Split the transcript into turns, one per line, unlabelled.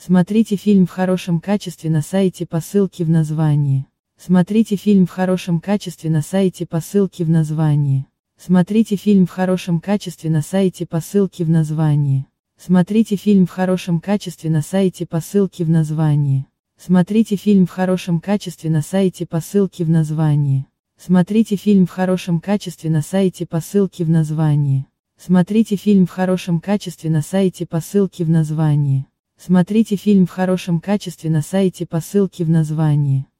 Смотрите фильм в хорошем качестве на сайте по ссылке в названии. Смотрите фильм в хорошем качестве на сайте по ссылке в названии. Смотрите фильм в хорошем качестве на сайте по ссылке в названии. Смотрите фильм в хорошем качестве на сайте по ссылке в названии. Смотрите фильм в хорошем качестве на сайте по ссылке в названии. Смотрите фильм в хорошем качестве на сайте по ссылке в названии. Смотрите фильм в хорошем качестве на сайте по ссылке в названии. Смотрите фильм в хорошем качестве на сайте по ссылке в названии.